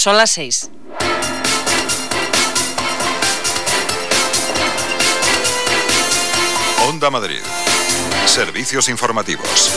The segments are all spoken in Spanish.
Son las 6. Onda Madrid. Servicios informativos.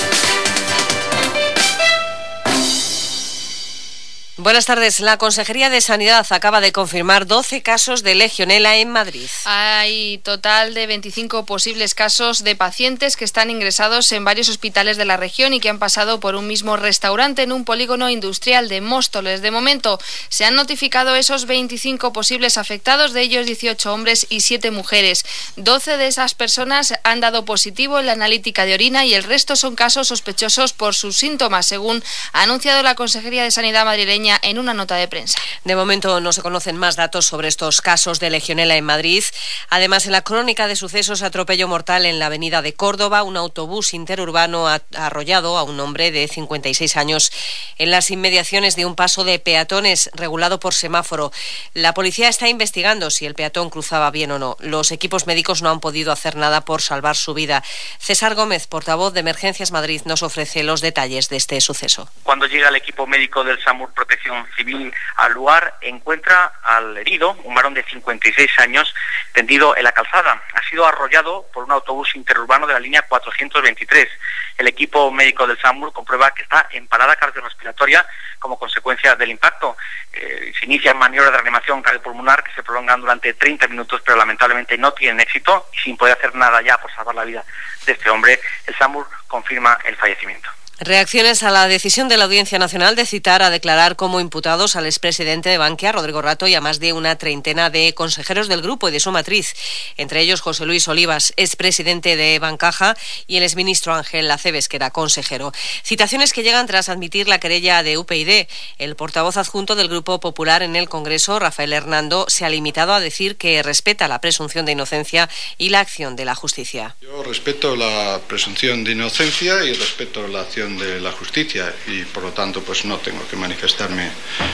Buenas tardes. La Consejería de Sanidad acaba de confirmar 12 casos de legionela en Madrid. Hay total de 25 posibles casos de pacientes que están ingresados en varios hospitales de la región y que han pasado por un mismo restaurante en un polígono industrial de Móstoles. De momento se han notificado esos 25 posibles afectados, de ellos 18 hombres y 7 mujeres. 12 de esas personas han dado positivo en la analítica de orina y el resto son casos sospechosos por sus síntomas, según ha anunciado la Consejería de Sanidad madrileña en una nota de prensa. De momento no se conocen más datos sobre estos casos de legionela en Madrid. Además, en la crónica de sucesos, atropello mortal en la avenida de Córdoba. Un autobús interurbano ha arrollado a un hombre de 56 años en las inmediaciones de un paso de peatones regulado por semáforo. La policía está investigando si el peatón cruzaba bien o no. Los equipos médicos no han podido hacer nada por salvar su vida. César Gómez, portavoz de Emergencias Madrid, nos ofrece los detalles de este suceso. Cuando llega el equipo médico del SAMUR Protección Civil al lugar, encuentra al herido, un varón de 56 años, tendido en la calzada. Ha sido arrollado por un autobús interurbano de la línea 423. El equipo médico del SAMUR comprueba que está en parada cardiorrespiratoria como consecuencia del impacto. Se inician maniobras de reanimación cardiopulmonar que se prolongan durante 30 minutos, pero lamentablemente no tienen éxito y sin poder hacer nada ya por salvar la vida de este hombre, el SAMUR confirma el fallecimiento. Reacciones a la decisión de la Audiencia Nacional de citar a declarar como imputados al expresidente de Bankia, Rodrigo Rato, y a más de una treintena de consejeros del grupo y de su matriz, entre ellos José Luis Olivas, expresidente de Bancaja, y el exministro Ángel Acebes, que era consejero. Citaciones que llegan tras admitir la querella de UPyD. El portavoz adjunto del Grupo Popular en el Congreso, Rafael Hernando, se ha limitado a decir que respeta la presunción de inocencia y la acción de la justicia. Yo respeto la presunción de inocencia y respeto la acción de la justicia y por lo tanto pues no tengo que manifestarme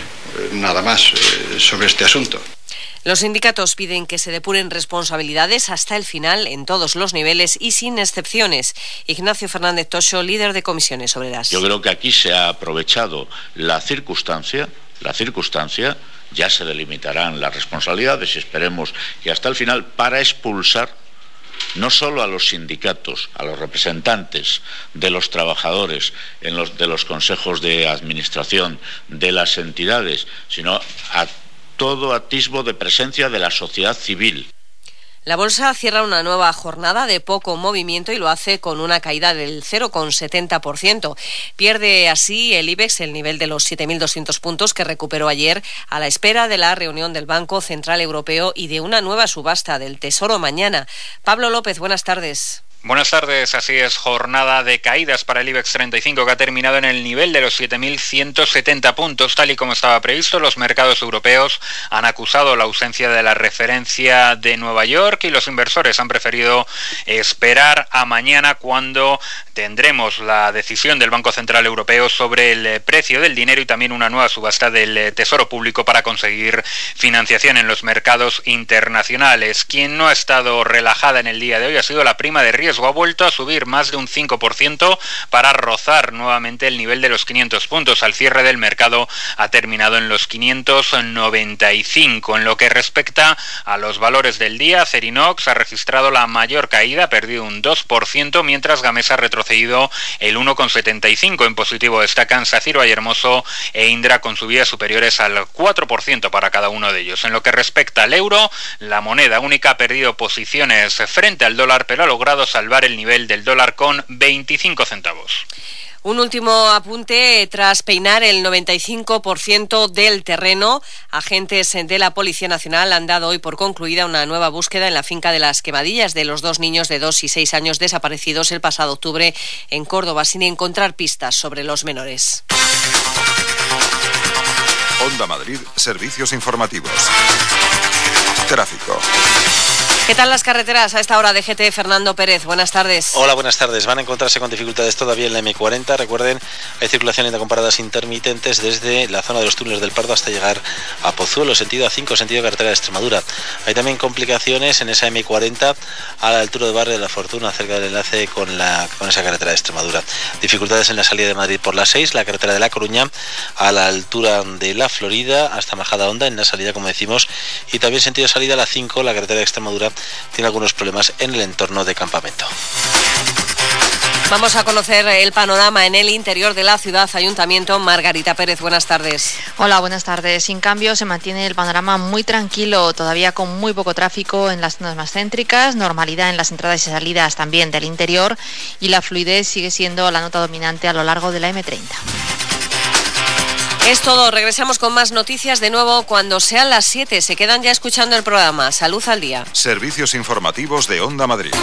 nada más sobre este asunto. Los sindicatos piden que se depuren responsabilidades hasta el final en todos los niveles y sin excepciones. Ignacio Fernández Toxo, líder de Comisiones Obreras. Yo creo que aquí se ha aprovechado la circunstancia, ya se delimitarán las responsabilidades y esperemos que hasta el final para expulsar no solo a los sindicatos, a los representantes de los trabajadores de los consejos de administración de las entidades, sino a todo atisbo de presencia de la sociedad civil. La bolsa cierra una nueva jornada de poco movimiento y lo hace con una caída del 0,70%. Pierde así el IBEX el nivel de los 7.200 puntos que recuperó ayer a la espera de la reunión del Banco Central Europeo y de una nueva subasta del Tesoro mañana. Pablo López, buenas tardes. Buenas tardes, así es, jornada de caídas para el IBEX 35 que ha terminado en el nivel de los 7.170 puntos, tal y como estaba previsto. Los mercados europeos han acusado la ausencia de la referencia de Nueva York y los inversores han preferido esperar a mañana, cuando tendremos la decisión del Banco Central Europeo sobre el precio del dinero y también una nueva subasta del Tesoro Público para conseguir financiación en los mercados internacionales. Quien no ha estado relajada en el día de hoy ha sido la prima de riesgo. Ha vuelto a subir más de un 5% para rozar nuevamente el nivel de los 500 puntos. Al cierre del mercado ha terminado en los 595. En lo que respecta a los valores del día, Acerinox ha registrado la mayor caída, ha perdido un 2%, mientras Gamesa ha retrocedido el 1,75%. En positivo destacan Saciro y Hermoso e Indra con subidas superiores al 4% para cada uno de ellos. En lo que respecta al euro, la moneda única ha perdido posiciones frente al dólar, pero ha logrado salvar el nivel del dólar con 25 centavos. Un último apunte: tras peinar el 95% del terreno, agentes de la Policía Nacional han dado hoy por concluida una nueva búsqueda en la finca de Las Quemadillas de los 2 niños de 2 y 6 años desaparecidos el pasado octubre en Córdoba, sin encontrar pistas sobre los menores. Onda Madrid, servicios informativos. Tráfico. ¿Qué tal las carreteras a esta hora? DGT, Fernando Pérez, buenas tardes. Hola, buenas tardes. Van a encontrarse con dificultades todavía en la M40. Recuerden, hay circulación con paradas intermitentes desde la zona de los túneles del Pardo hasta llegar a Pozuelo, sentido A5, sentido carretera de Extremadura. Hay también complicaciones en esa M40 a la altura del barrio de la Fortuna, cerca del enlace con esa carretera de Extremadura. Dificultades en la salida de Madrid por la 6, la carretera de La Coruña, a la altura de la Florida hasta Majadahonda en la salida, como decimos, y también sentido salida la 5, la carretera de Extremadura, tiene algunos problemas en el entorno de Campamento. Vamos a conocer el panorama en el interior de la ciudad. Ayuntamiento, Margarita Pérez, buenas tardes. Hola, buenas tardes. Sin cambio, se mantiene el panorama muy tranquilo, todavía con muy poco tráfico en las zonas más céntricas, normalidad en las entradas y salidas también del interior, y la fluidez sigue siendo la nota dominante a lo largo de la M30. Es todo, regresamos con más noticias de nuevo cuando sean las 7. Se quedan ya escuchando el programa Salud al Día. Servicios informativos de Onda Madrid.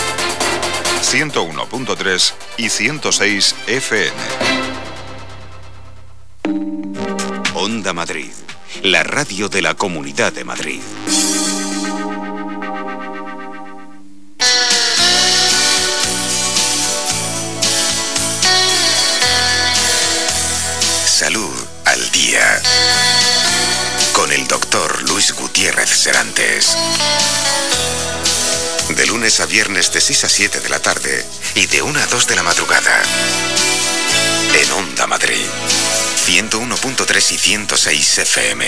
101.3 y 106 FM. Onda Madrid, la radio de la Comunidad de Madrid. Salud al Día. Con el doctor Luis Gutiérrez Serantes. De lunes a viernes de 6 a 7 de la tarde y de 1 a 2 de la madrugada. En Onda Madrid, 101.3 y 106 FM.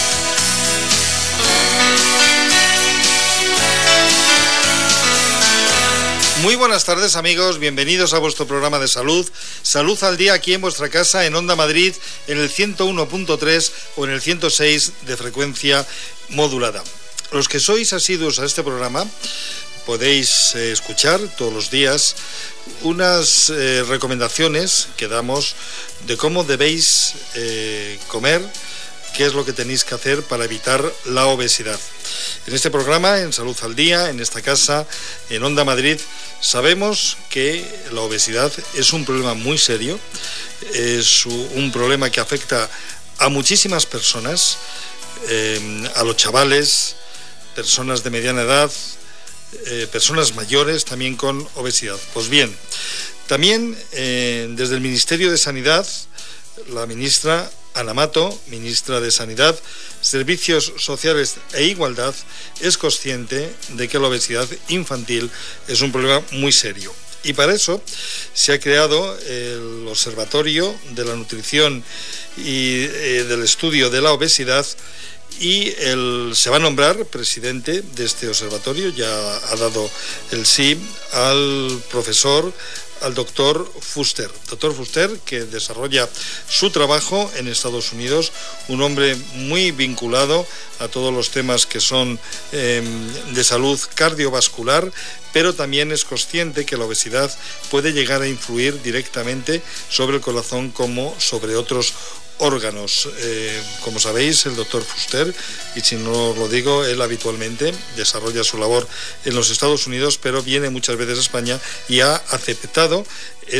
Muy buenas tardes, amigos, bienvenidos a vuestro programa de salud, Salud al Día, aquí en vuestra casa, en Onda Madrid, en el 101.3 o en el 106 de frecuencia modulada. Los que sois asiduos a este programa podéis escuchar todos los días unas recomendaciones que damos de cómo debéis comer, qué es lo que tenéis que hacer para evitar la obesidad. En este programa, en Salud al Día, en esta casa, en Onda Madrid, sabemos que la obesidad es un problema muy serio, es un problema que afecta a muchísimas personas, a los chavales, personas de mediana edad, personas mayores también con obesidad. Pues bien, también desde el Ministerio de Sanidad, la ministra Ana Mato, ministra de Sanidad, Servicios Sociales e Igualdad, es consciente de que la obesidad infantil es un problema muy serio. Y para eso se ha creado el Observatorio de la Nutrición y del Estudio de la Obesidad, y se va a nombrar presidente de este observatorio, ya ha dado el sí al doctor Fuster. Doctor Fuster, que desarrolla su trabajo en Estados Unidos, un hombre muy vinculado a todos los temas que son de salud cardiovascular, pero también es consciente que la obesidad puede llegar a influir directamente sobre el corazón como sobre otros órganos. Como sabéis, el doctor Fuster, y si no os lo digo, él habitualmente desarrolla su labor en los Estados Unidos, pero viene muchas veces a España y ha aceptado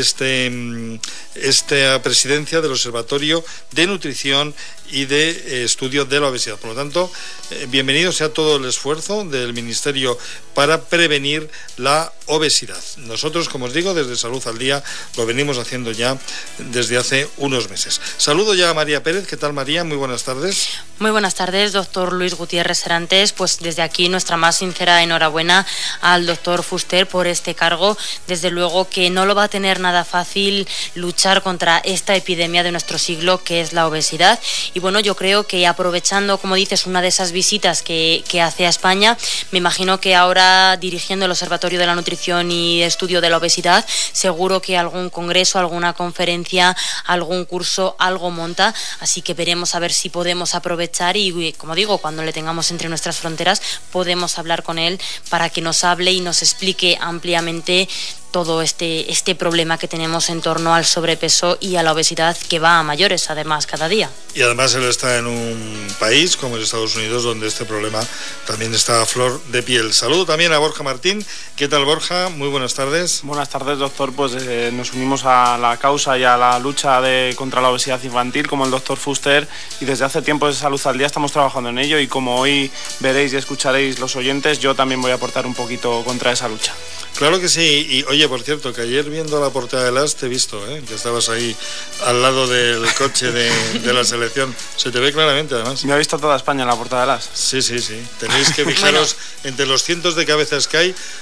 esta presidencia del Observatorio de Nutrición y de Estudio de la Obesidad. Por lo tanto, bienvenido sea todo el esfuerzo del Ministerio para prevenir la obesidad. Nosotros, como os digo, desde Salud al Día lo venimos haciendo ya desde hace unos meses. Saludo ya a María Pérez. ¿Qué tal, María? Muy buenas tardes. Muy buenas tardes, doctor Luis Gutiérrez Serantes. Pues desde aquí nuestra más sincera enhorabuena al doctor Fuster por este cargo. Desde luego que no lo va a tener nada fácil luchar contra esta epidemia de nuestro siglo, que es la obesidad. Y bueno, yo creo que aprovechando, como dices, una de esas visitas que hace a España, me imagino que ahora dirigiendo el Observatorio de la Nutrición y Estudio de la Obesidad, seguro que algún congreso, alguna conferencia, algún curso, algo monta. Así que veremos a ver si podemos aprovechar y, como digo, cuando le tengamos entre nuestras fronteras, podemos hablar con él para que nos hable y nos explique ampliamente todo este problema que tenemos en torno al sobrepeso y a la obesidad, que va a mayores además cada día. Y además él está en un país como es Estados Unidos, donde este problema también está a flor de piel. Saludo también a Borja Martín. ¿Qué tal, Borja? Muy buenas tardes. Buenas tardes, doctor. Pues nos unimos a la causa y a la lucha contra la obesidad infantil, como el doctor Fuster, y desde hace tiempo desde Salud al Día estamos trabajando en ello, y como hoy veréis y escucharéis los oyentes, yo también voy a aportar un poquito contra esa lucha. Claro que sí. Y oye, por cierto, que ayer viendo la portada de las te he visto, que estabas ahí al lado del coche de la selección. Se te ve claramente, además. Me ha visto toda España en la portada de las. Sí. Tenéis que fijaros entre los cientos de cabezas que hay.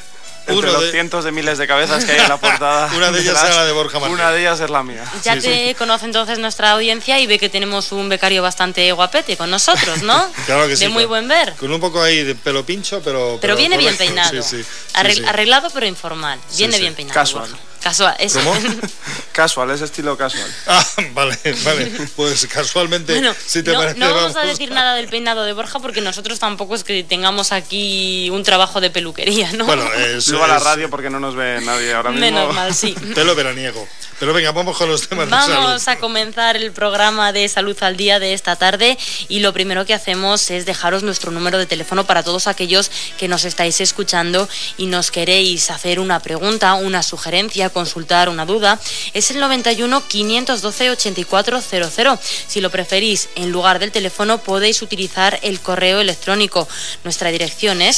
entre los cientos de miles de cabezas que hay en la portada. Una de ellas es la de Borja Martín. Una de ellas es la mía. Ya te conoce entonces nuestra audiencia y ve que tenemos un becario bastante guapete con nosotros, ¿no? Claro que sí. De muy buen ver. Con un poco ahí de pelo pincho, pero viene bien peinado. Sí. Arreglado pero informal. Viene bien peinado. Casual. Casual, eso. ¿Cómo? Casual, es estilo casual. Ah, vale. Pues casualmente, bueno, si te parece, no vamos a decir nada del peinado de Borja porque nosotros tampoco es que tengamos aquí un trabajo de peluquería, ¿no? Bueno, eso Luego a la radio porque no nos ve nadie ahora mismo. Menos mal, sí. Pelo veraniego. Pero venga, vamos con los temas de salud. Vamos a comenzar el programa de Salud al Día de esta tarde y lo primero que hacemos es dejaros nuestro número de teléfono para todos aquellos que nos estáis escuchando y nos queréis hacer una pregunta, una sugerencia, consultar una duda. Es el 91 512 8400. Si lo preferís, en lugar del teléfono podéis utilizar el correo electrónico. Nuestra dirección es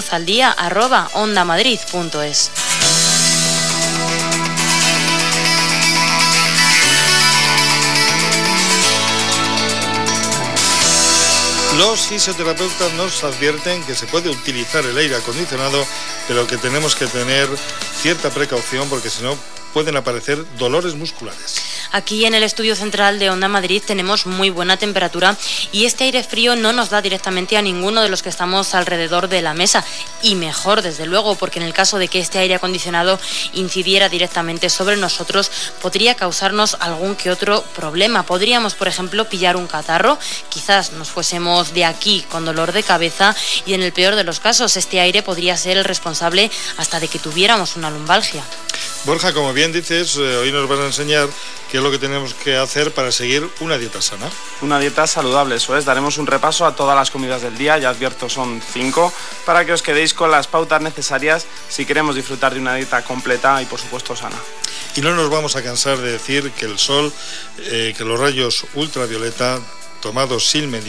saludaldia@ondamadrid.es. Los fisioterapeutas nos advierten que se puede utilizar el aire acondicionado, pero que tenemos que tener cierta precaución porque si no pueden aparecer dolores musculares. Aquí en el estudio central de Onda Madrid tenemos muy buena temperatura y este aire frío no nos da directamente a ninguno de los que estamos alrededor de la mesa. Y mejor, desde luego, porque en el caso de que este aire acondicionado incidiera directamente sobre nosotros, podría causarnos algún que otro problema. Podríamos, por ejemplo, pillar un catarro, quizás nos fuésemos de aquí con dolor de cabeza y en el peor de los casos, este aire podría ser el responsable hasta de que tuviéramos una lumbalgia. Borja, como bien dices, hoy nos vas a enseñar qué es lo que tenemos que hacer para seguir una dieta sana. Una dieta saludable, eso es. Daremos un repaso a todas las comidas del día, ya advierto son 5, para que os quedéis con las pautas necesarias si queremos disfrutar de una dieta completa y por supuesto sana. Y no nos vamos a cansar de decir que el sol, que los rayos ultravioleta tomados sin medida,